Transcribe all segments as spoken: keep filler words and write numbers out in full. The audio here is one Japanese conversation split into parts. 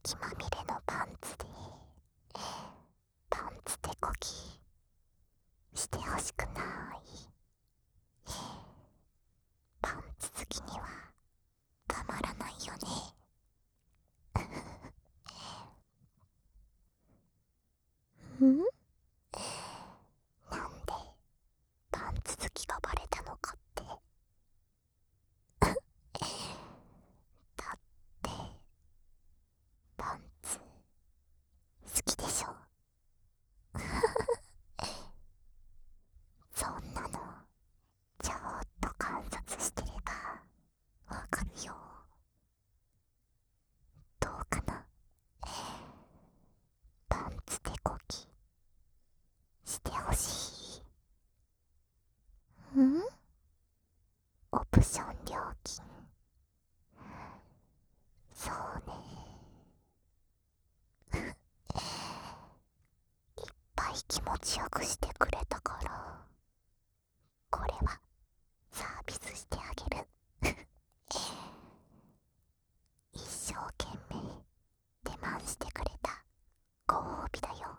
液まみれのパンツでパンツ手こぎしてほしくない。パンツ好きにはたまらないよね。んなんでパンツ好きがバレたのかって。だってパンツ好きでしょ。そんなのちょっと観察してればわかるよ。どうかな。パンツ手こぎしてほしい。んオプション料金。そうね。いっぱい気持ちよくしてくれたからこれはサービスしてあげる。一生懸命手間してくれたご褒美だよ。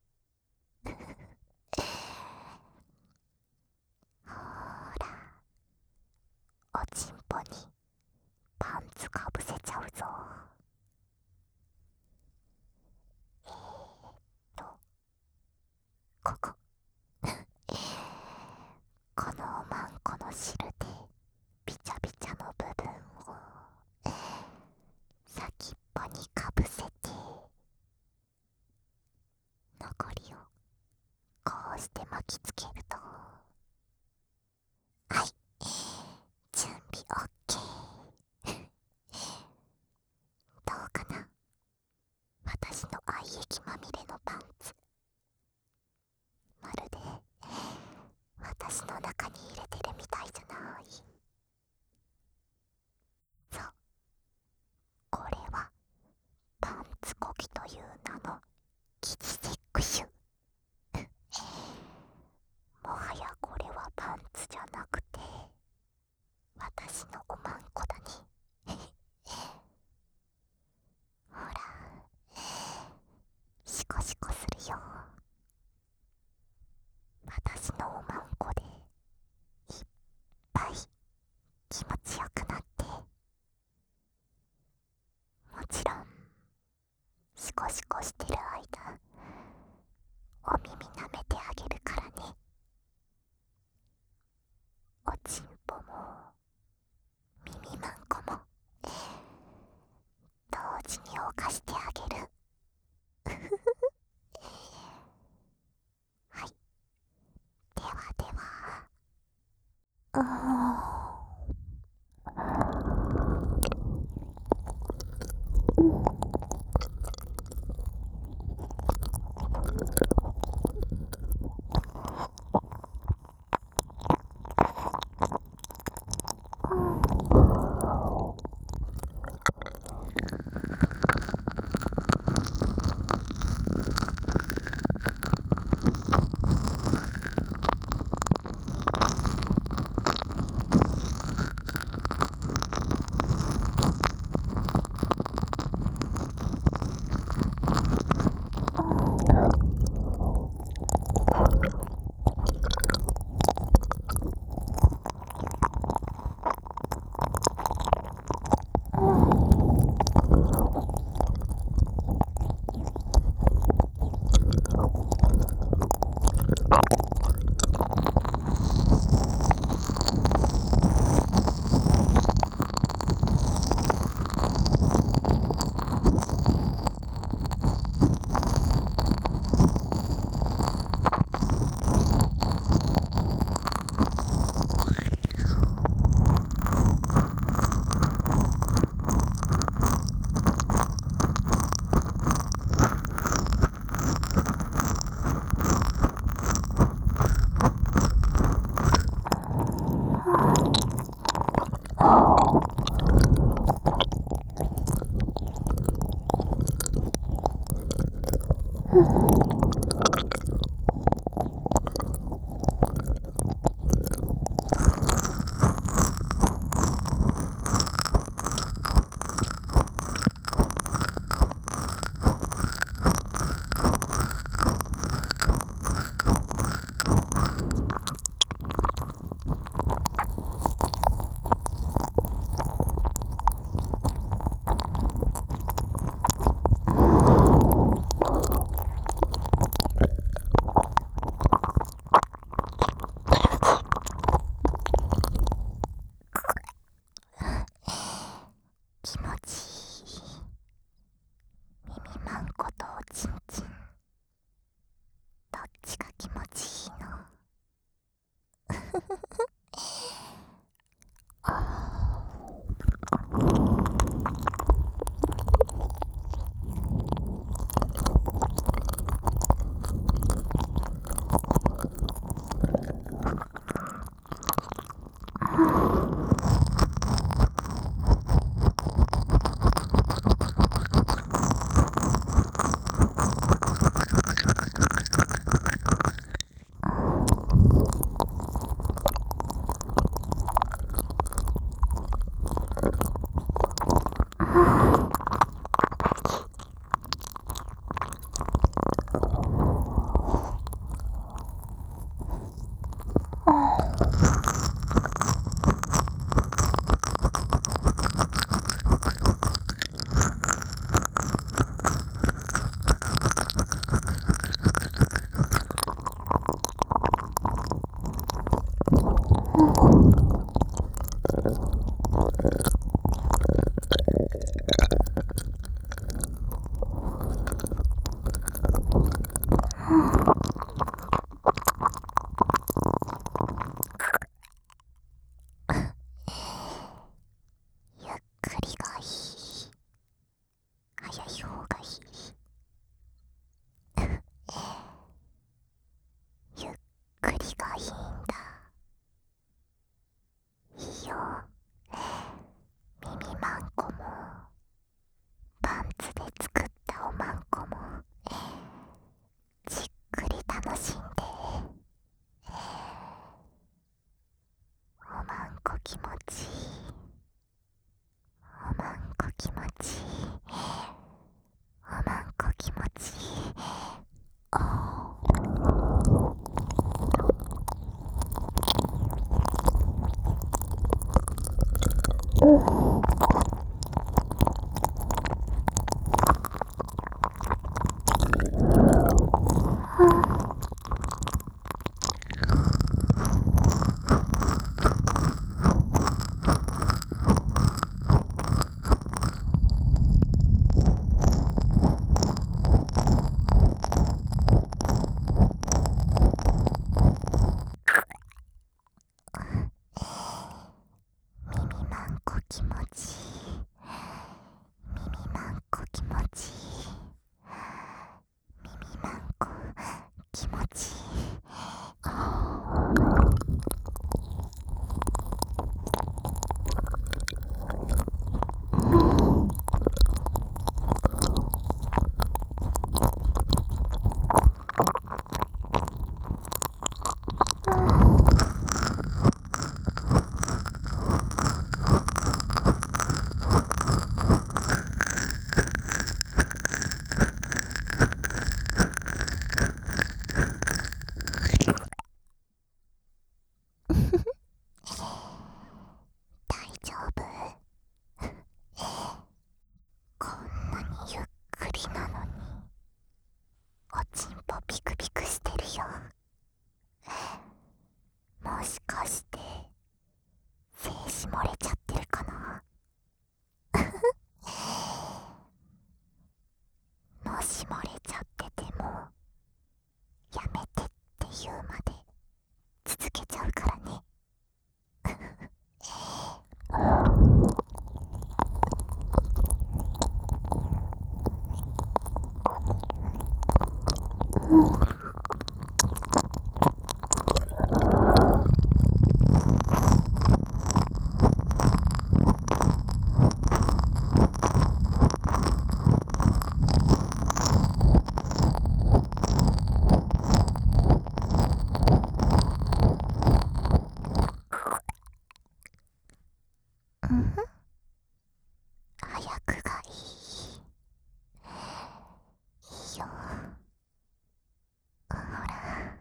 ほーら、おちんぽにパンツかぶせちゃうぞ。えーっとこここのおまんこの汁でビチャビチャの部分を先っぽにかぶせて、残りをこうして巻きつけると、はい、準備 OK。 どうかな。私の愛液まみれのパンツ、まるで私の中に入れてるみたいじゃない。そう、これはパンツこぎという名のキジセックシュ。もはやこれはパンツじゃなくて私のおまんこだね。ほら、シコシコするよ。私のおまんこでいっぱい気持ちよくなって、もちろんシコシコしてる間お耳舐めてあげるからね。おちんぽも耳まんこも同時に犯してあげる。はい、ではでは。あ気持ちいい。耳まんことおちんちん、どっちが気持ちいいの？ゆっくりがいい。早い方がいい。ゆっくりがいいんだ。いいよ。耳まんこもパンツで作ったおまんこもじっくり楽しんで。おまんこ気持ちいい。おまんこ気持ちいい。おまんこ気持ちいい。耳まんこ気持ちいい。耳まんこ気持ちいい。耳まんこ気持ちいい。大丈夫？こんなにゆっくりなのにおちんぽピクピクしてるよ。もしかして精子漏れちゃってるかな？もし漏れちゃっててもやめてって言うまで続けちゃうからね。うんふん、早くがいい。いいよ。ほら。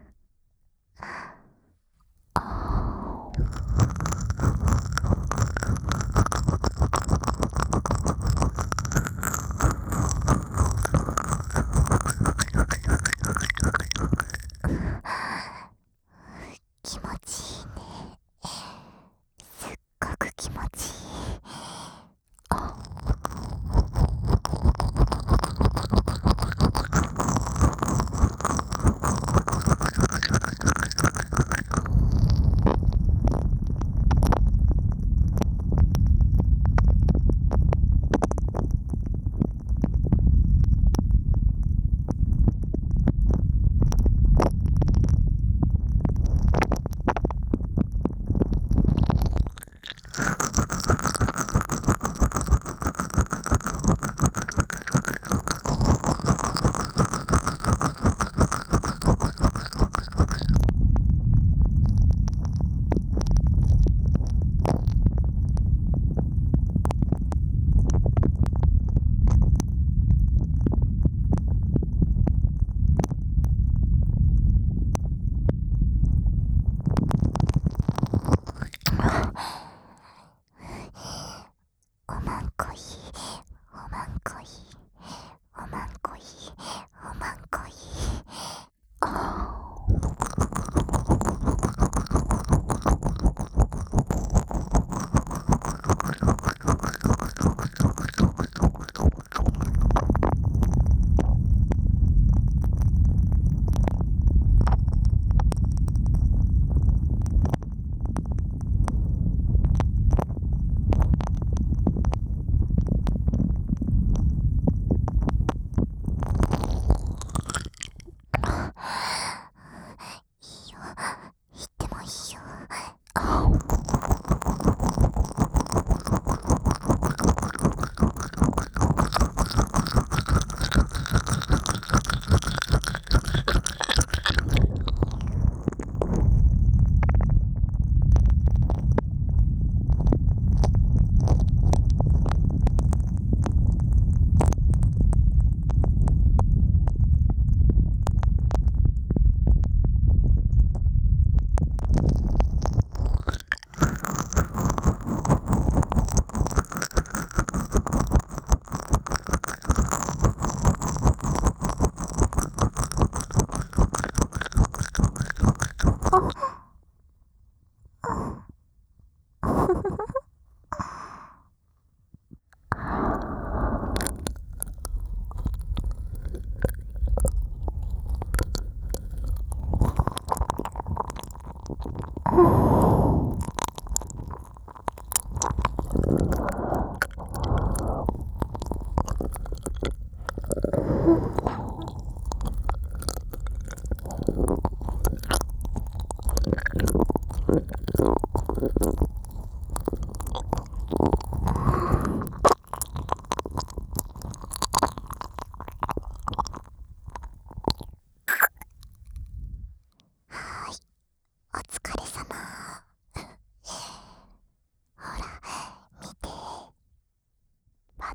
気持ちいいね。すっごく気持ちいい。あ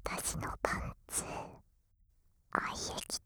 私のパンツ愛液